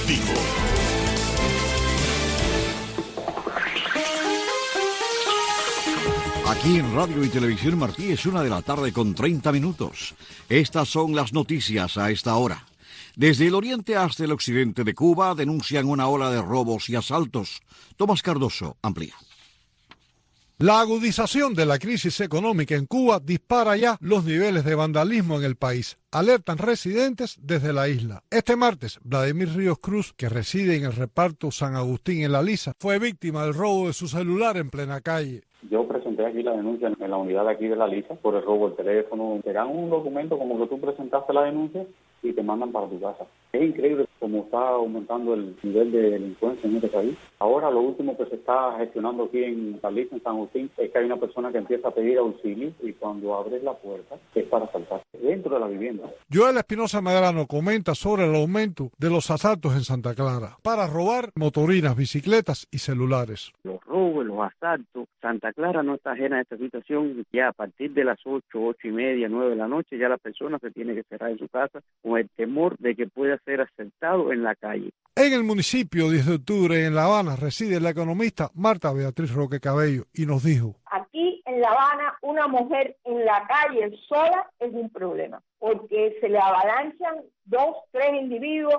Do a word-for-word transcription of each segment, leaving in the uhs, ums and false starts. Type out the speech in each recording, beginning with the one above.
informativo. Aquí en Radio y Televisión Martí es una de la tarde con treinta minutos. Estas son las noticias a esta hora. Desde el oriente hasta el occidente de Cuba denuncian una ola de robos y asaltos. Tomás Cardoso amplía. La agudización de la crisis económica en Cuba dispara ya los niveles de vandalismo en el país. Alertan residentes desde la isla. Este martes, Vladimir Ríos Cruz, que reside en el reparto San Agustín en La Lisa, fue víctima del robo de su celular en plena calle. Yo presenté aquí la denuncia en la unidad de aquí de La Lisa por el robo del teléfono. Te dan un documento como que tú presentaste la denuncia y te mandan para tu casa. Es increíble cómo está aumentando el nivel de delincuencia en este país. Ahora lo último que se está gestionando aquí en La Lisa, en San Agustín, es que hay una persona que empieza a pedir auxilio y cuando abres la puerta es para asaltar dentro de la vivienda. Joel Espinosa Medrano comenta sobre el aumento de los asaltos en Santa Clara para robar motorinas, bicicletas y celulares. Los robos, los asaltos, Santa Clara no está ajena a esta situación. Ya a partir de las ocho, ocho y media, nueve de la noche, ya la persona se tiene que cerrar en su casa con el temor de que pueda ser asaltado en la calle. En el municipio diez de octubre, en La Habana, reside la economista Marta Beatriz Roque Cabello y nos dijo: aquí en La Habana, una mujer en la calle sola es un problema, porque se le avalanchan dos, tres individuos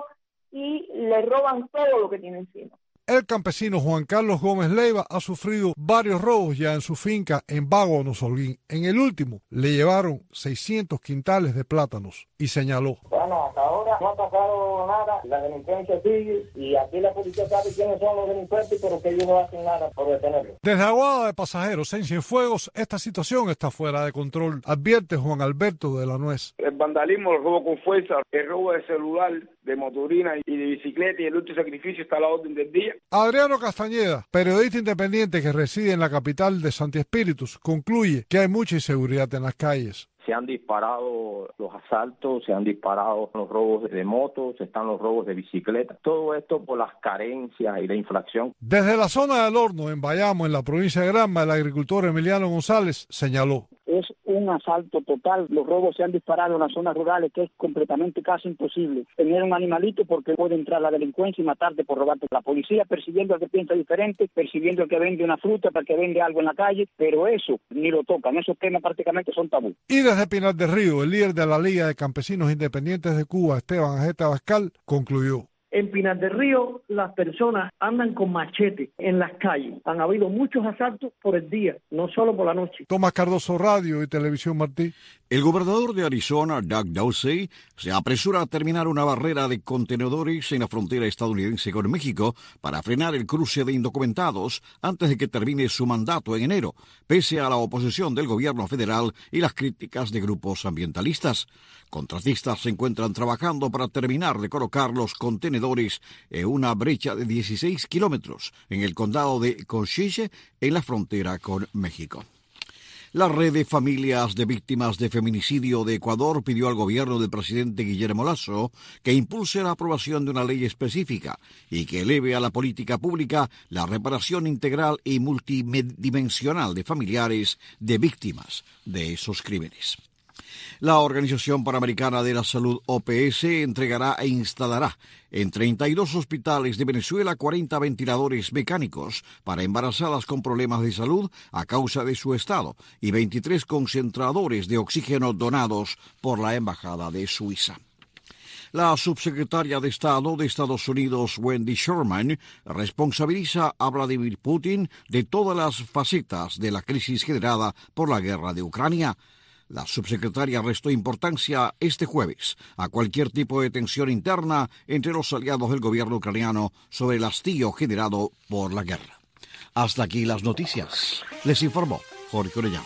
y le roban todo lo que tiene encima. El campesino Juan Carlos Gómez Leiva ha sufrido varios robos ya en su finca en Bagua, Nosolguín. En el último le llevaron seiscientos quintales de plátanos y señaló: bueno, hasta ahora no ha pasado nada, la delincuencia sigue y aquí la policía sabe quiénes son los delincuentes, pero que ellos no hacen nada por detenerlos. Desde Aguada de Pasajeros en Cienfuegos, esta situación está fuera de control, advierte Juan Alberto de la Nuez. El vandalismo, el robo con fuerza, el robo de celular, de motorina y de bicicleta y el luto y sacrificio está a la orden del día. Adriano Castañeda, periodista independiente que reside en la capital de Santi Espíritus, concluye que hay mucha inseguridad en las calles. Se han disparado los asaltos, se han disparado los robos de motos, están los robos de bicicletas. Todo esto por las carencias y la inflación. Desde la zona del Horno, en Bayamo, en la provincia de Granma, el agricultor Emiliano González señaló: es un asalto total. Los robos se han disparado en las zonas rurales, que es completamente casi imposible tener un animalito porque puede entrar la delincuencia y matarte por robarte. La policía persiguiendo al que piensa diferente, persiguiendo al que vende una fruta, al que vende algo en la calle, pero eso ni lo tocan. Esos temas prácticamente son tabú. Y desde Pinar del Río, el líder de la Liga de Campesinos Independientes de Cuba, Esteban Ajeta Bascal, concluyó: en Pinar del Río las personas andan con machete en las calles. Han habido muchos asaltos por el día, no solo por la noche. Tomás Cardoso, Radio y Televisión Martí. El gobernador de Arizona, Doug Ducey, se apresura a terminar una barrera de contenedores en la frontera estadounidense con México para frenar el cruce de indocumentados antes de que termine su mandato en enero, pese a la oposición del gobierno federal y las críticas de grupos ambientalistas. Contratistas se encuentran trabajando para terminar de colocar los contenedores en una brecha de dieciséis kilómetros en el condado de Cochiche, en la frontera con México. La red de familias de víctimas de feminicidio de Ecuador pidió al gobierno del presidente Guillermo Lasso que impulse la aprobación de una ley específica y que eleve a la política pública la reparación integral y multidimensional de familiares de víctimas de esos crímenes. La Organización Panamericana de la Salud, O P S, entregará e instalará en treinta y dos hospitales de Venezuela cuarenta ventiladores mecánicos para embarazadas con problemas de salud a causa de su estado y veintitrés concentradores de oxígeno donados por la Embajada de Suiza. La subsecretaria de Estado de Estados Unidos, Wendy Sherman, responsabiliza a Vladimir Putin de todas las facetas de la crisis generada por la guerra de Ucrania. La subsecretaria restó importancia este jueves a cualquier tipo de tensión interna entre los aliados del gobierno ucraniano sobre el hastío generado por la guerra. Hasta aquí las noticias. Les informó Jorge Orellana.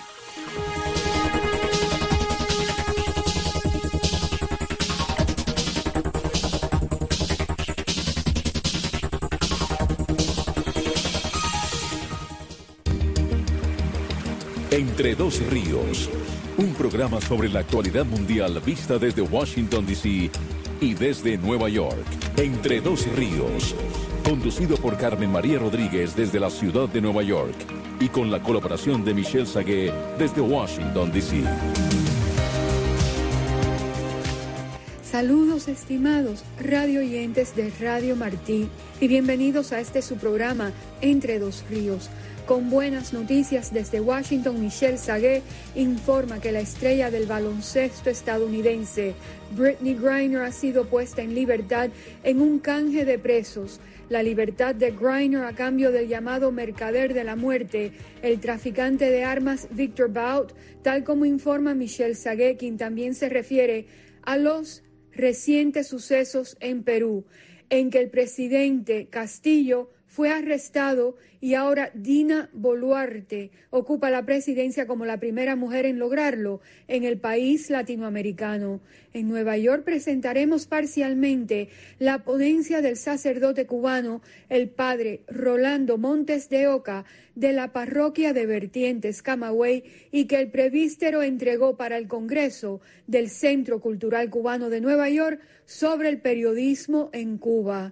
Entre dos ríos, un programa sobre la actualidad mundial vista desde Washington, D C y desde Nueva York. Entre dos ríos, conducido por Carmen María Rodríguez desde la ciudad de Nueva York y con la colaboración de Michelle Sagué desde Washington, D C Saludos estimados radio oyentes de Radio Martí y bienvenidos a este su programa Entre Dos Ríos. Con buenas noticias desde Washington, Michelle Sagué informa que la estrella del baloncesto estadounidense Brittney Griner ha sido puesta en libertad en un canje de presos. La libertad de Griner a cambio del llamado mercader de la muerte, el traficante de armas Victor Bout, tal como informa Michelle Sagué, quien también se refiere a los recientes sucesos en Perú, en que el presidente Castillo fue arrestado y ahora Dina Boluarte ocupa la presidencia como la primera mujer en lograrlo en el país latinoamericano. En Nueva York presentaremos parcialmente la ponencia del sacerdote cubano, el padre Rolando Montes de Oca, de la parroquia de Vertientes, Camagüey, y que el presbítero entregó para el Congreso del Centro Cultural Cubano de Nueva York sobre el periodismo en Cuba.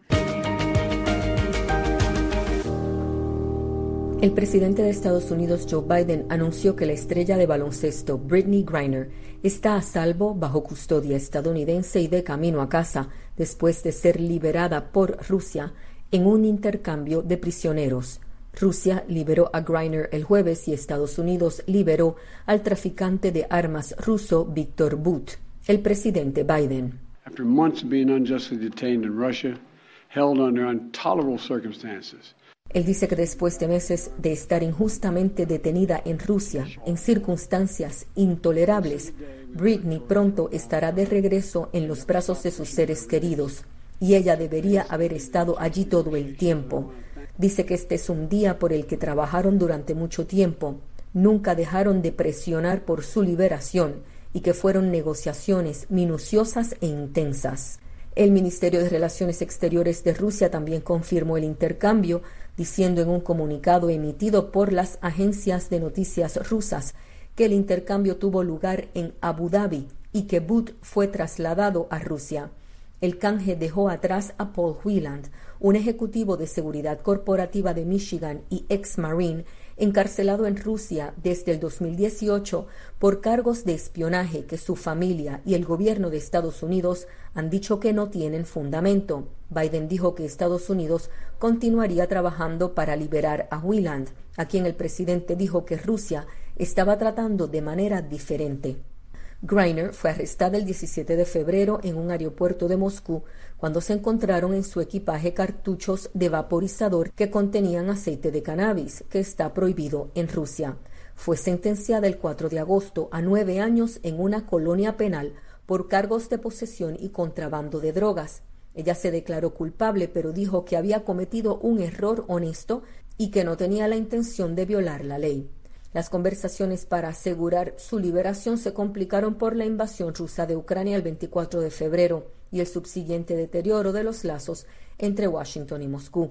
El presidente de Estados Unidos, Joe Biden, anunció que la estrella de baloncesto Brittney Griner está a salvo bajo custodia estadounidense y de camino a casa después de ser liberada por Rusia en un intercambio de prisioneros. Rusia liberó a Griner el jueves y Estados Unidos liberó al traficante de armas ruso Viktor Bout. El presidente Biden. After months of being unjustly detained in Russia, held under intolerable circumstances. Él dice que después de meses de estar injustamente detenida en Rusia, en circunstancias intolerables, Brittney pronto estará de regreso en los brazos de sus seres queridos, y ella debería haber estado allí todo el tiempo. Dice que este es un día por el que trabajaron durante mucho tiempo, nunca dejaron de presionar por su liberación, y que fueron negociaciones minuciosas e intensas. El Ministerio de Relaciones Exteriores de Rusia también confirmó el intercambio, diciendo en un comunicado emitido por las agencias de noticias rusas que el intercambio tuvo lugar en Abu Dhabi y que Bout fue trasladado a Rusia. El canje dejó atrás a Paul Whelan, un ejecutivo de seguridad corporativa de Michigan y ex-marine, encarcelado en Rusia desde el dos mil dieciocho por cargos de espionaje que su familia y el gobierno de Estados Unidos han dicho que no tienen fundamento. Biden dijo que Estados Unidos continuaría trabajando para liberar a Whelan, a quien el presidente dijo que Rusia estaba tratando de manera diferente. Griner fue arrestada el diecisiete de febrero en un aeropuerto de Moscú cuando se encontraron en su equipaje cartuchos de vaporizador que contenían aceite de cannabis, que está prohibido en Rusia. Fue sentenciada el cuatro de agosto a nueve años en una colonia penal por cargos de posesión y contrabando de drogas. Ella se declaró culpable, pero dijo que había cometido un error honesto y que no tenía la intención de violar la ley. Las conversaciones para asegurar su liberación se complicaron por la invasión rusa de Ucrania el veinticuatro de febrero y el subsiguiente deterioro de los lazos entre Washington y Moscú.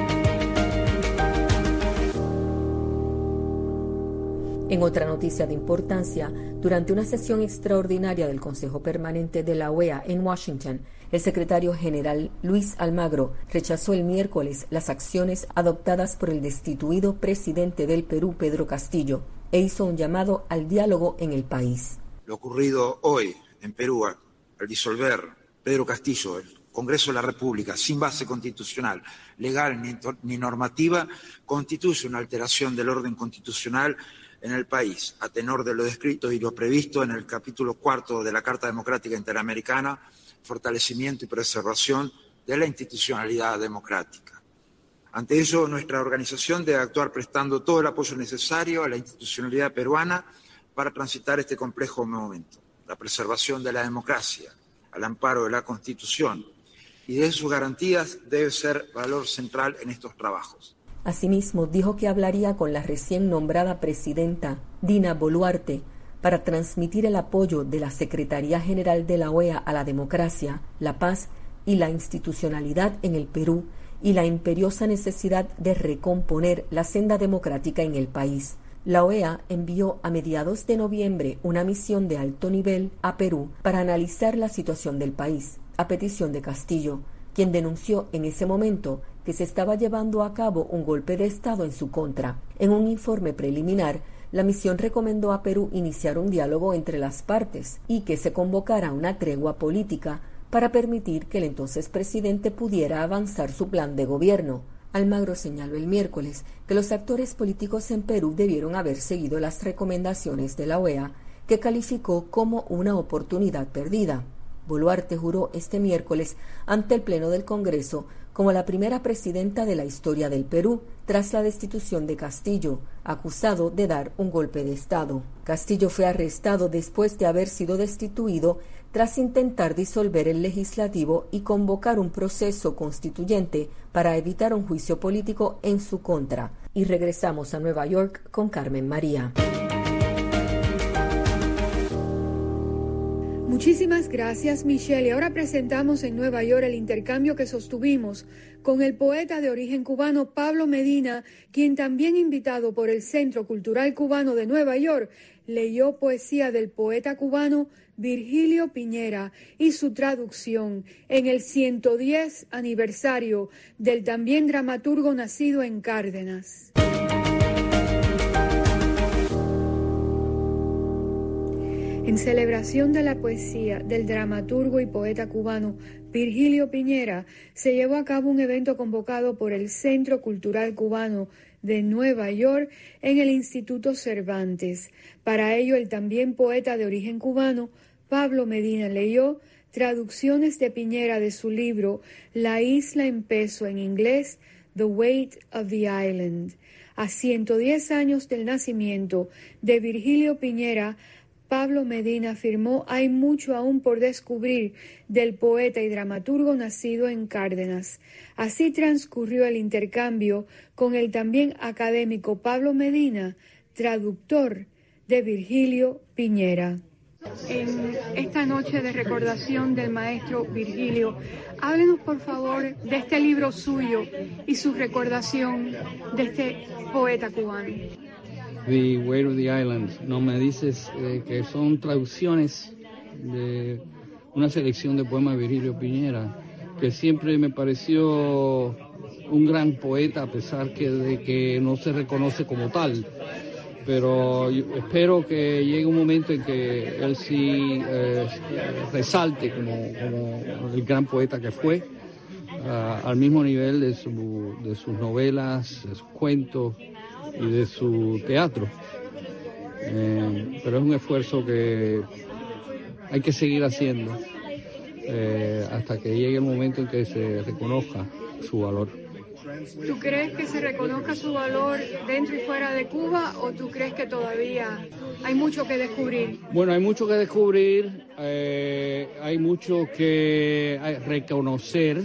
En otra noticia de importancia, durante una sesión extraordinaria del Consejo Permanente de la O E A en Washington, el secretario general Luis Almagro rechazó el miércoles las acciones adoptadas por el destituido presidente del Perú, Pedro Castillo, e hizo un llamado al diálogo en el país. Lo ocurrido hoy en Perú al disolver Pedro Castillo, el Congreso de la República, sin base constitucional, legal ni, ni normativa, constituye una alteración del orden constitucional en el país, a tenor de lo descrito y lo previsto en el capítulo cuarto de la Carta Democrática Interamericana, fortalecimiento y preservación de la institucionalidad democrática. Ante ello, nuestra organización debe actuar prestando todo el apoyo necesario a la institucionalidad peruana para transitar este complejo momento. La preservación de la democracia, al amparo de la Constitución y de sus garantías debe ser valor central en estos trabajos. Asimismo, dijo que hablaría con la recién nombrada presidenta Dina Boluarte para transmitir el apoyo de la Secretaría General de la O E A a la democracia, la paz y la institucionalidad en el Perú y la imperiosa necesidad de recomponer la senda democrática en el país. La O E A envió a mediados de noviembre una misión de alto nivel a Perú para analizar la situación del país, a petición de Castillo, quien denunció en ese momento que se estaba llevando a cabo un golpe de Estado en su contra. En un informe preliminar, la misión recomendó a Perú iniciar un diálogo entre las partes y que se convocara una tregua política para permitir que el entonces presidente pudiera avanzar su plan de gobierno. Almagro señaló el miércoles que los actores políticos en Perú debieron haber seguido las recomendaciones de la O E A, que calificó como una oportunidad perdida. Boluarte juró este miércoles ante el Pleno del Congreso como la primera presidenta de la historia del Perú tras la destitución de Castillo, acusado de dar un golpe de Estado. Castillo fue arrestado después de haber sido destituido tras intentar disolver el legislativo y convocar un proceso constituyente para evitar un juicio político en su contra. Y regresamos a Nueva York con Carmen María. Muchísimas gracias, Michelle. Y ahora presentamos en Nueva York el intercambio que sostuvimos con el poeta de origen cubano Pablo Medina, quien también invitado por el Centro Cultural Cubano de Nueva York, leyó poesía del poeta cubano Virgilio Piñera y su traducción en el ciento diez aniversario del también dramaturgo nacido en Cárdenas. En celebración de la poesía del dramaturgo y poeta cubano Virgilio Piñera, se llevó a cabo un evento convocado por el Centro Cultural Cubano de Nueva York en el Instituto Cervantes. Para ello, el también poeta de origen cubano, Pablo Medina, leyó traducciones de Piñera de su libro La isla en peso, en inglés, The Weight of the Island. A ciento diez años del nacimiento de Virgilio Piñera, Pablo Medina afirmó: hay mucho aún por descubrir del poeta y dramaturgo nacido en Cárdenas. Así transcurrió el intercambio con el también académico Pablo Medina, traductor de Virgilio Piñera. En esta noche de recordación del maestro Virgilio, háblenos por favor de este libro suyo y su recordación de este poeta cubano. The Weight of the Island. No me dices eh, que son traducciones de una selección de poemas de Virgilio Piñera, que siempre me pareció un gran poeta a pesar que de que no se reconoce como tal. Pero yo espero que llegue un momento en que él sí eh, resalte como, como el gran poeta que fue, uh, al mismo nivel de, su, de sus novelas, de sus cuentos y de su teatro. Eh, pero es un esfuerzo que hay que seguir haciendo eh, hasta que llegue el momento en que se reconozca su valor. ¿Tú crees que se reconozca su valor dentro y fuera de Cuba o tú crees que todavía hay mucho que descubrir? Bueno, hay mucho que descubrir, eh, hay mucho que reconocer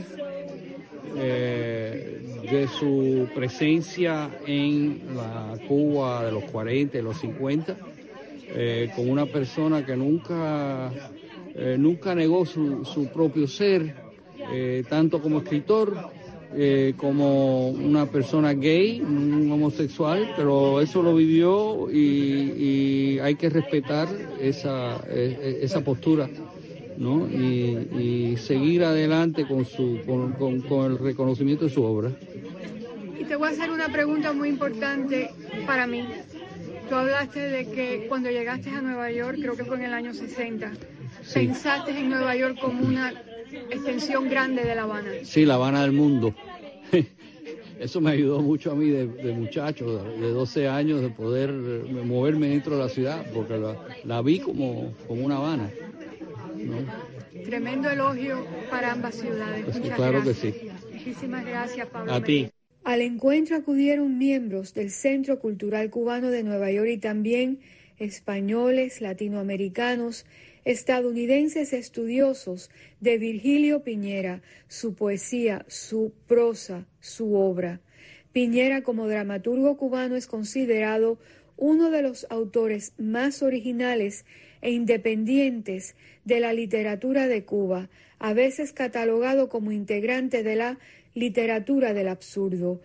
eh, de su presencia en la Cuba de los cuarenta y los cincuenta, eh, como una persona que nunca, eh, nunca negó su, su propio ser, eh, tanto como escritor, Eh, como una persona gay, un homosexual, pero eso lo vivió y, y hay que respetar esa, esa postura, ¿no? Y, y seguir adelante con, su, con, con, con el reconocimiento de su obra. Y te voy a hacer una pregunta muy importante para mí. Tú hablaste de que cuando llegaste a Nueva York, creo que fue en el año sesenta, sí, pensaste en Nueva York como una extensión grande de La Habana. Sí, La Habana del mundo. Eso me ayudó mucho a mí de, de muchacho, de doce años, de poder moverme dentro de la ciudad, porque la, la vi como, como una Habana, ¿no? Tremendo elogio para ambas ciudades. Pues Muchas claro gracias. que sí. Muchísimas gracias, Pablo. A ti. Al encuentro acudieron miembros del Centro Cultural Cubano de Nueva York y también españoles, latinoamericanos, estadounidenses estudiosos de Virgilio Piñera, su poesía, su prosa, su obra. Piñera, como dramaturgo cubano, es considerado uno de los autores más originales e independientes de la literatura de Cuba, a veces catalogado como integrante de la literatura del absurdo.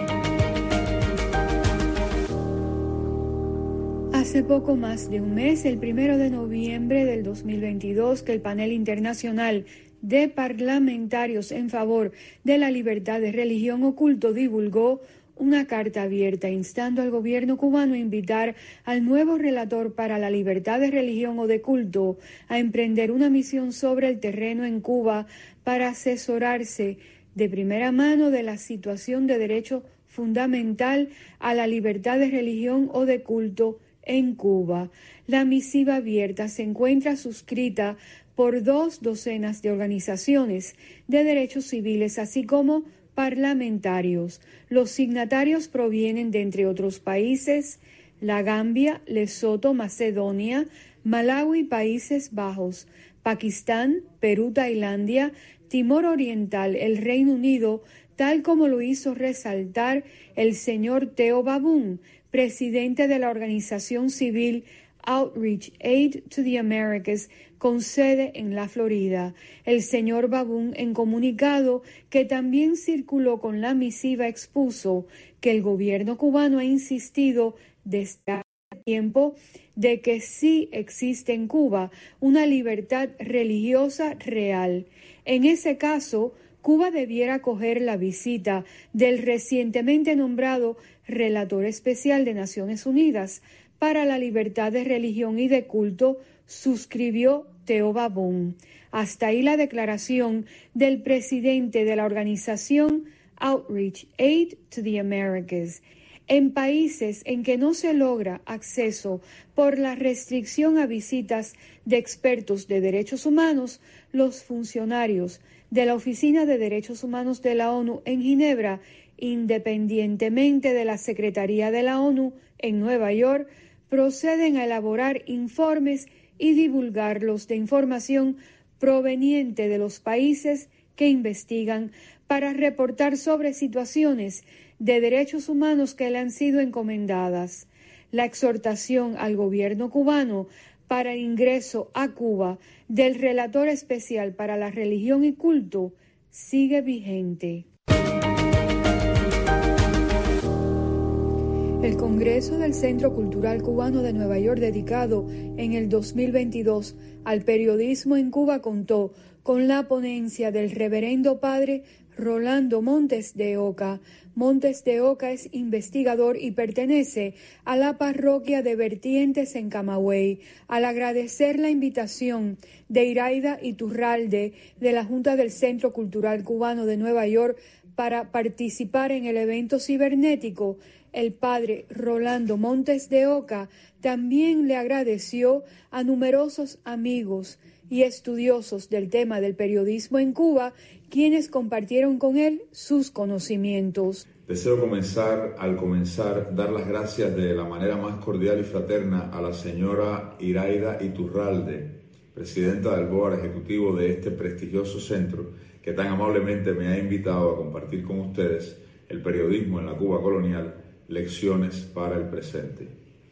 Hace poco más de un mes, el primero de noviembre del dos mil veintidós, que el panel internacional de parlamentarios en favor de la libertad de religión o culto divulgó una carta abierta instando al gobierno cubano a invitar al nuevo relator para la libertad de religión o de culto a emprender una misión sobre el terreno en Cuba para asesorarse de primera mano de la situación de derecho fundamental a la libertad de religión o de culto en Cuba. La misiva abierta se encuentra suscrita por dos docenas de organizaciones de derechos civiles, así como parlamentarios. Los signatarios provienen de, entre otros países, la Gambia, Lesoto, Macedonia, Malawi, Países Bajos, Pakistán, Perú, Tailandia, Timor Oriental, el Reino Unido, tal como lo hizo resaltar el señor Theo Babun, presidente de la organización civil Outreach Aid to the Americas, con sede en la Florida. El señor Babun, en comunicado que también circuló con la misiva, expuso que el gobierno cubano ha insistido desde hace tiempo de que sí existe en Cuba una libertad religiosa real. En ese caso, Cuba debiera acoger la visita del recientemente nombrado Relator Especial de Naciones Unidas para la Libertad de Religión y de Culto, suscribió Theo Babun. Hasta ahí la declaración del presidente de la organización Outreach Aid to the Americas. En países en que no se logra acceso por la restricción a visitas de expertos de derechos humanos, los funcionarios de la Oficina de Derechos Humanos de la ONU en Ginebra, independientemente de la Secretaría de la ONU en Nueva York, proceden a elaborar informes y divulgarlos de información proveniente de los países que investigan para reportar sobre situaciones de derechos humanos que le han sido encomendadas. La exhortación al gobierno cubano para el ingreso a Cuba del Relator Especial para la Religión y Culto sigue vigente. El Congreso del Centro Cultural Cubano de Nueva York, dedicado en el dos mil veintidós al periodismo en Cuba, contó con la ponencia del reverendo padre Rolando Montes de Oca. Montes de Oca es investigador y pertenece a la parroquia de Vertientes en Camagüey. Al agradecer la invitación de Iraida Iturralde de la Junta del Centro Cultural Cubano de Nueva York para participar en el evento cibernético, el padre Rolando Montes de Oca también le agradeció a numerosos amigos y estudiosos del tema del periodismo en Cuba, quienes compartieron con él sus conocimientos. Deseo comenzar, al comenzar, dar las gracias de la manera más cordial y fraterna a la señora Iraida Iturralde, presidenta del board ejecutivo de este prestigioso centro, que tan amablemente me ha invitado a compartir con ustedes el periodismo en la Cuba colonial, lecciones para el presente.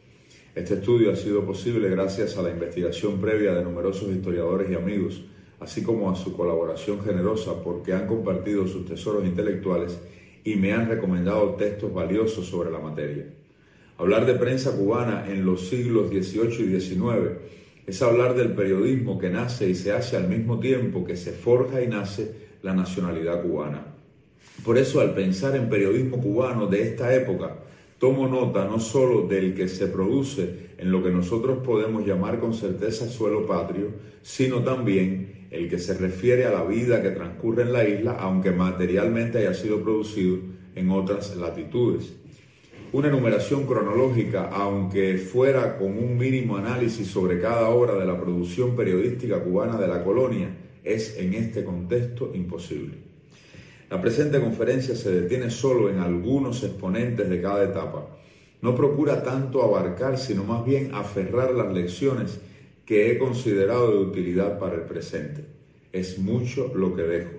Este estudio ha sido posible gracias a la investigación previa de numerosos historiadores y amigos, así como a su colaboración generosa, porque han compartido sus tesoros intelectuales y me han recomendado textos valiosos sobre la materia. Hablar de prensa cubana en los siglos dieciocho y diecinueve es hablar del periodismo que nace y se hace al mismo tiempo que se forja y nace la nacionalidad cubana. Por eso, al pensar en periodismo cubano de esta época, tomo nota no solo del que se produce en lo que nosotros podemos llamar con certeza suelo patrio, sino también el que se refiere a la vida que transcurre en la isla, aunque materialmente haya sido producido en otras latitudes. Una enumeración cronológica, aunque fuera con un mínimo análisis sobre cada obra de la producción periodística cubana de la colonia, es en este contexto imposible. La presente conferencia se detiene solo en algunos exponentes de cada etapa. No procura tanto abarcar, sino más bien aferrar las lecciones que he considerado de utilidad para el presente. Es mucho lo que dejo.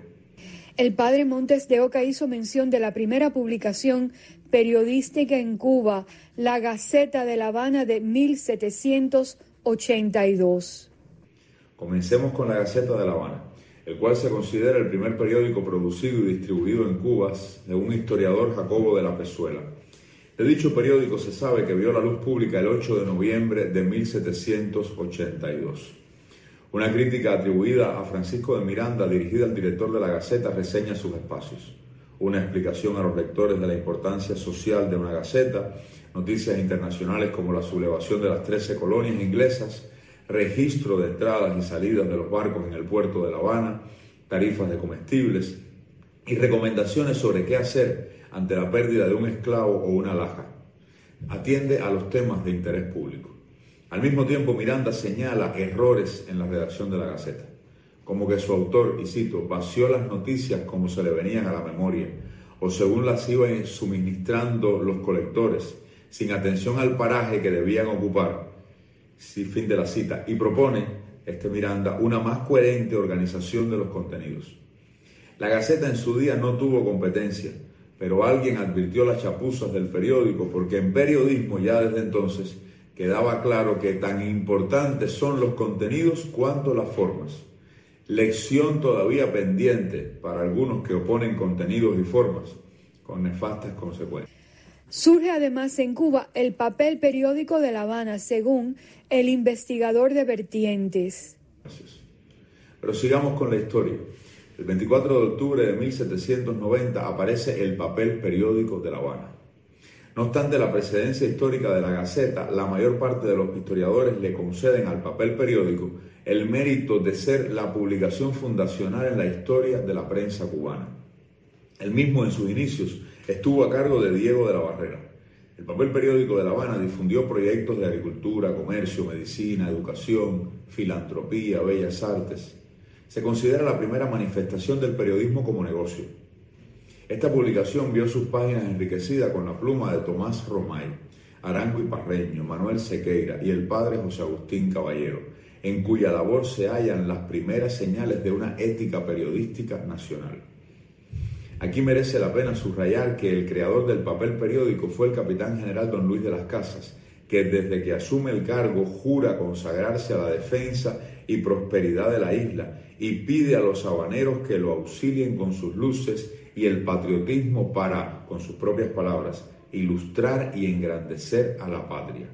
El padre Montes de Oca hizo mención de la primera publicación periodística en Cuba, la Gaceta de La Habana de mil setecientos ochenta y dos. Comencemos con la Gaceta de La Habana, el cual se considera el primer periódico producido y distribuido en Cuba, de un historiador, Jacobo de la Pezuela. De dicho periódico se sabe que vio la luz pública el ocho de noviembre de mil setecientos ochenta y dos. Una crítica atribuida a Francisco de Miranda, dirigida al director de la Gaceta, reseña sus espacios. una explicación a los lectores de la importancia social de una gaceta, noticias internacionales como la sublevación de las trece colonias inglesas, registro de entradas y salidas de los barcos en el puerto de La Habana, tarifas de comestibles y recomendaciones sobre qué hacer ante la pérdida de un esclavo o una alhaja. Atiende a los temas de interés público. Al mismo tiempo, Miranda señala errores en la redacción de la Gaceta, como que su autor, y cito, vació las noticias como se le venían a la memoria, o según las iban suministrando los colectores, sin atención al paraje que debían ocupar. Sí, fin de la cita. Y propone, este Miranda, una más coherente organización de los contenidos. La Gaceta en su día no tuvo competencia, pero alguien advirtió las chapuzas del periódico, porque en periodismo ya desde entonces quedaba claro que tan importantes son los contenidos cuanto las formas. Lección todavía pendiente para algunos que oponen contenidos y formas, con nefastas consecuencias. Surge además en Cuba el papel periódico de La Habana, según el investigador de vertientes. Gracias. Pero sigamos con la historia. El veinticuatro de octubre de mil setecientos noventa aparece el papel periódico de La Habana. No obstante la precedencia histórica de la Gaceta, la mayor parte de los historiadores le conceden al papel periódico el mérito de ser la publicación fundacional en la historia de la prensa cubana. El mismo en sus inicios estuvo a cargo de Diego de la Barrera. El papel periódico de La Habana difundió proyectos de agricultura, comercio, medicina, educación, filantropía, bellas artes. Se considera la primera manifestación del periodismo como negocio. Esta publicación vio sus páginas enriquecidas con la pluma de Tomás Romay, Arango y Parreño, Manuel Sequeira y el padre José Agustín Caballero, en cuya labor se hallan las primeras señales de una ética periodística nacional. Aquí merece la pena subrayar que el creador del papel periódico fue el capitán general don Luis de las Casas, que desde que asume el cargo jura consagrarse a la defensa y prosperidad de la isla y pide a los habaneros que lo auxilien con sus luces y el patriotismo para, con sus propias palabras, ilustrar y engrandecer a la patria.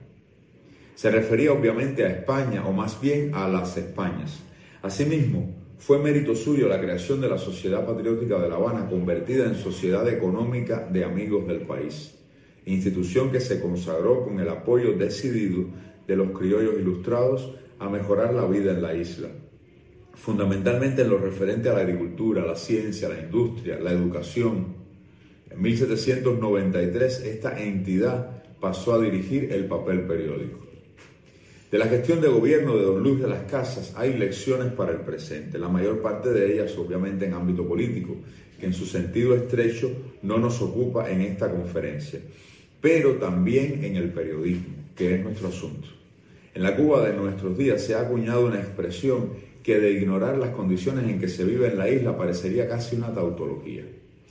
Se refería obviamente a España, o más bien a las Españas. Asimismo, fue mérito suyo la creación de la Sociedad Patriótica de La Habana, convertida en Sociedad Económica de Amigos del País, institución que se consagró con el apoyo decidido de los criollos ilustrados a mejorar la vida en la isla, fundamentalmente en lo referente a la agricultura, la ciencia, la industria, la educación. En mil setecientos noventa y tres esta entidad pasó a dirigir el papel periódico. De la gestión de gobierno de don Luis de las Casas hay lecciones para el presente, la mayor parte de ellas obviamente en ámbito político, que en su sentido estrecho no nos ocupa en esta conferencia, pero también en el periodismo, que es nuestro asunto. En la Cuba de nuestros días se ha acuñado una expresión que de ignorar las condiciones en que se vive en la isla parecería casi una tautología.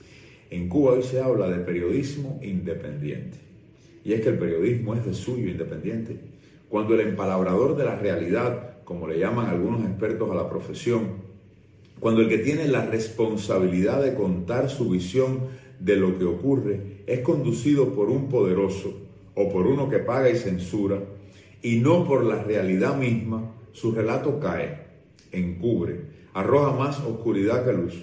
En Cuba hoy se habla de periodismo independiente, y es que el periodismo es de suyo independiente. Cuando el empalabrador de la realidad, como le llaman algunos expertos a la profesión, cuando el que tiene la responsabilidad de contar su visión de lo que ocurre es conducido por un poderoso o por uno que paga y censura, y no por la realidad misma, su relato cae, encubre, arroja más oscuridad que luz.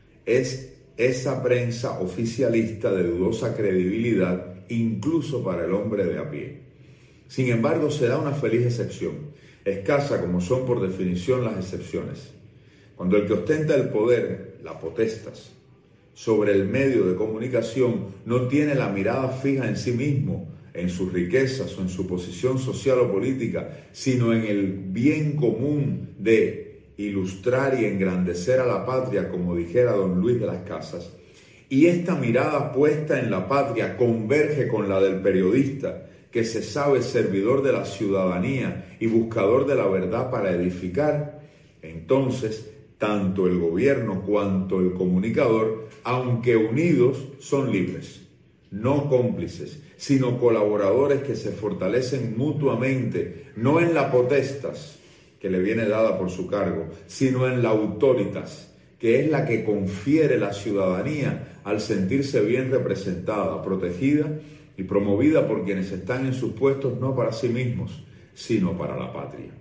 Es esa prensa oficialista de dudosa credibilidad, incluso para el hombre de a pie. Sin embargo, se da una feliz excepción, escasa como son por definición las excepciones. Cuando el que ostenta el poder, la potestas, sobre el medio de comunicación no tiene la mirada fija en sí mismo, en sus riquezas o en su posición social o política, sino en el bien común de ilustrar y engrandecer a la patria, como dijera don Luis de las Casas, y esta mirada puesta en la patria converge con la del periodista, que se sabe servidor de la ciudadanía y buscador de la verdad para edificar, entonces tanto el gobierno cuanto el comunicador, aunque unidos, son libres, no cómplices, sino colaboradores que se fortalecen mutuamente, no en la potestas que le viene dada por su cargo, sino en la autoritas, que es la que confiere la ciudadanía al sentirse bien representada, protegida y promovida por quienes están en sus puestos no para sí mismos, sino para la patria.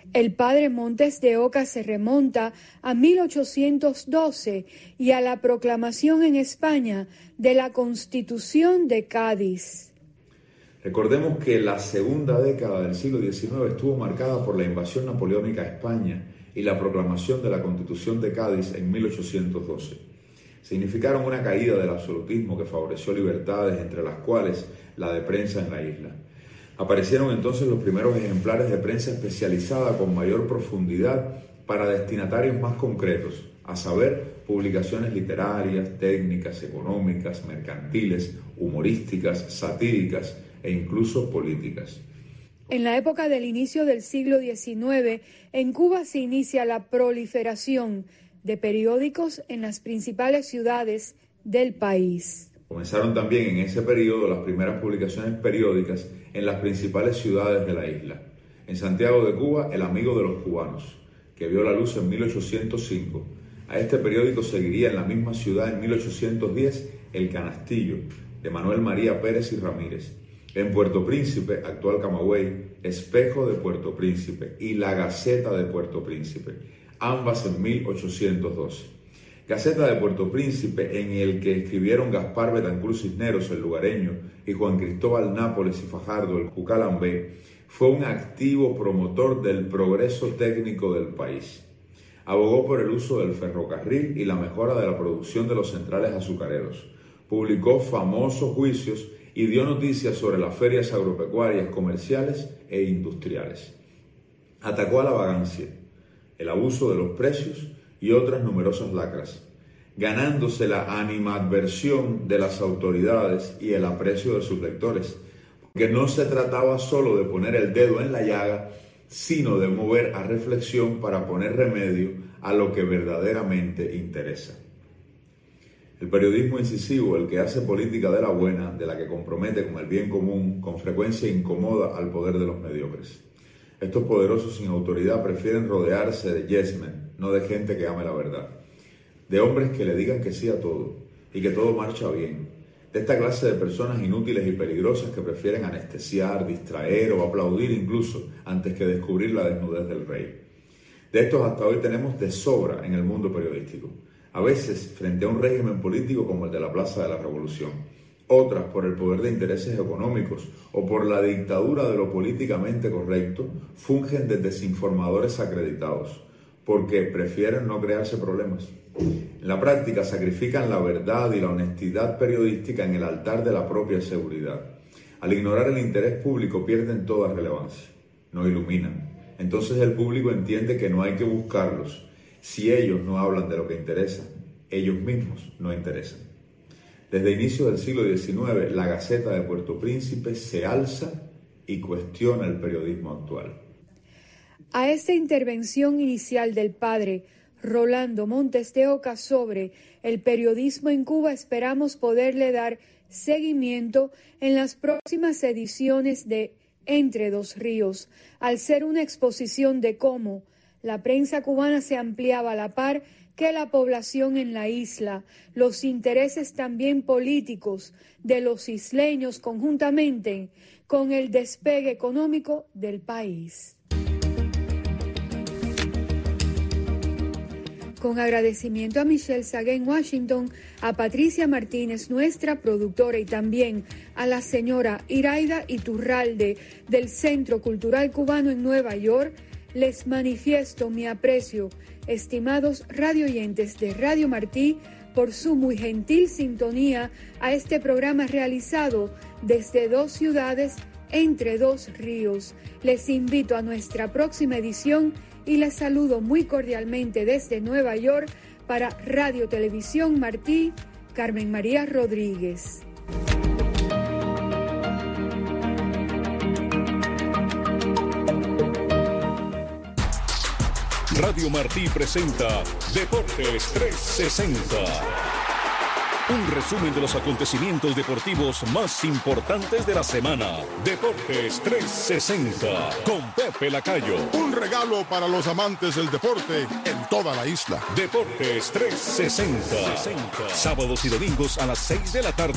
El padre Montes de Oca se remonta a mil ochocientos doce y a la proclamación en España de la Constitución de Cádiz. Recordemos que la segunda década del siglo diecinueve estuvo marcada por la invasión napoleónica a España y la proclamación de la Constitución de Cádiz en mil ochocientos doce. Significaron una caída del absolutismo que favoreció libertades, entre las cuales la de prensa en la isla. Aparecieron entonces los primeros ejemplares de prensa especializada con mayor profundidad para destinatarios más concretos, a saber, publicaciones literarias, técnicas, económicas, mercantiles, humorísticas, satíricas e incluso políticas. En la época del inicio del siglo diecinueve, en Cuba se inicia la proliferación de periódicos en las principales ciudades del país. Comenzaron también en ese periodo las primeras publicaciones periódicas en las principales ciudades de la isla. En Santiago de Cuba, El Amigo de los Cubanos, que vio la luz en mil ochocientos cinco. A este periódico seguiría en la misma ciudad en mil ochocientos diez El Canastillo, de Manuel María Pérez y Ramírez. En Puerto Príncipe, actual Camagüey, Espejo de Puerto Príncipe y La Gaceta de Puerto Príncipe, ambas en mil ochocientos doce. Gaceta de Puerto Príncipe, en el que escribieron Gaspar Betancur Cisneros, el lugareño, y Juan Cristóbal Nápoles y Fajardo, el Cucalambé, fue un activo promotor del progreso técnico del país. Abogó por el uso del ferrocarril y la mejora de la producción de los centrales azucareros. Publicó famosos juicios y dio noticias sobre las ferias agropecuarias, comerciales e industriales. Atacó a la vagancia, el abuso de los precios y otras numerosas lacras, ganándose la animadversión de las autoridades y el aprecio de sus lectores, porque no se trataba solo de poner el dedo en la llaga, sino de mover a reflexión para poner remedio a lo que verdaderamente interesa. El periodismo incisivo, el que hace política de la buena, de la que compromete con el bien común, con frecuencia incomoda al poder de los mediocres. Estos poderosos sin autoridad prefieren rodearse de yes men, no de gente que ame la verdad. De hombres que le digan que sí a todo y que todo marcha bien. De esta clase de personas inútiles y peligrosas que prefieren anestesiar, distraer o aplaudir incluso antes que descubrir la desnudez del rey. De estos hasta hoy tenemos de sobra en el mundo periodístico. A veces frente a un régimen político como el de la Plaza de la Revolución. Otras por el poder de intereses económicos o por la dictadura de lo políticamente correcto, fungen de desinformadores acreditados, porque prefieren no crearse problemas. En la práctica sacrifican la verdad y la honestidad periodística en el altar de la propia seguridad. Al ignorar el interés público pierden toda relevancia, no iluminan. Entonces el público entiende que no hay que buscarlos. Si ellos no hablan de lo que interesa, ellos mismos no interesan. Desde inicio del siglo diecinueve, la Gaceta de Puerto Príncipe se alza y cuestiona el periodismo actual. A esta intervención inicial del padre Rolando Montes de Oca sobre el periodismo en Cuba esperamos poderle dar seguimiento en las próximas ediciones de Entre Dos Ríos, al ser una exposición de cómo la prensa cubana se ampliaba a la par que la población en la isla, los intereses también políticos de los isleños conjuntamente con el despegue económico del país. Con agradecimiento a Michelle Sagué en Washington, a Patricia Martínez, nuestra productora, y también a la señora Iraida Iturralde del Centro Cultural Cubano en Nueva York, les manifiesto mi aprecio, estimados radioyentes de Radio Martí, por su muy gentil sintonía a este programa realizado desde dos ciudades, entre dos ríos. Les invito a nuestra próxima edición y les saludo muy cordialmente desde Nueva York para Radio Televisión Martí, Carmen María Rodríguez. Radio Martí presenta Deportes trescientos sesenta. Un resumen de los acontecimientos deportivos más importantes de la semana. Deportes trescientos sesenta con Pepe Lacayo. Un regalo para los amantes del deporte en toda la isla. Deportes trescientos sesenta. Sábados y domingos a las seis de la tarde.